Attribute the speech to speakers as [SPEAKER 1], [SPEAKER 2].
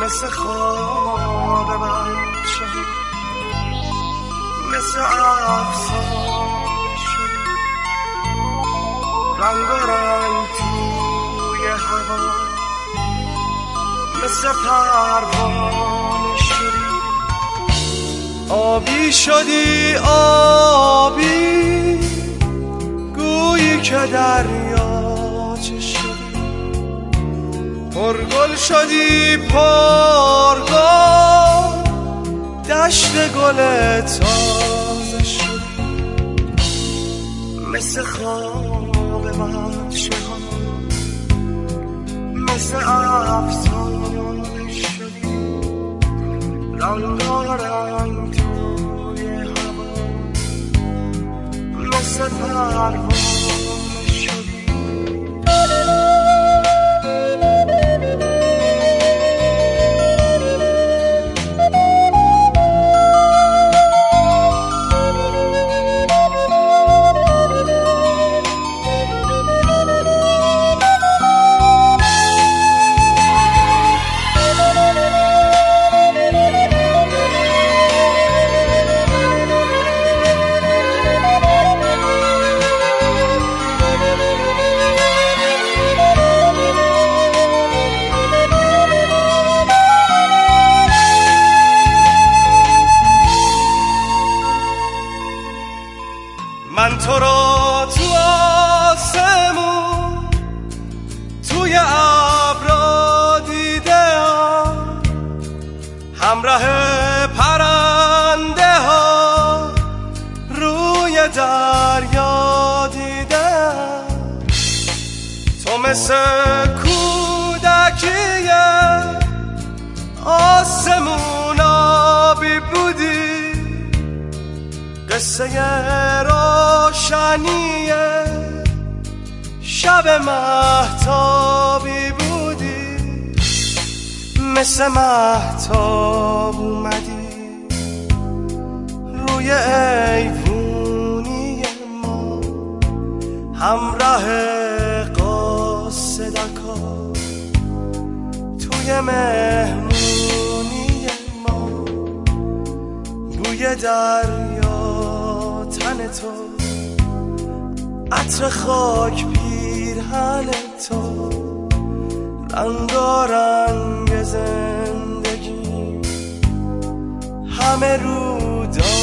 [SPEAKER 1] مثل خواب بچه مثل افسانه شدی رنگارنگ توی هوا مثل پروانه شدی آبی شدی آبی گویی که دریاچه شدی پرگل شدی پرگل دشت گل تازه شدی مثل خواب بچه ها مثل افسانه شدی رنگارنگ توی هوا مثل پروانه شدی من تو را تو آسمون توی ابرا دیدم همراه پرنده ها روی دریا دیدم تو مثل کودکی آسمون آبی بودی قصه روشنی شب مهتابی بودی مثل مهتاب اومدی روی ایوونی ما همراه قاصدکا توی مهمونی ما بوی دریا تن تو عطر خاک پیرهن تو رنگارنگ زندگی همه رو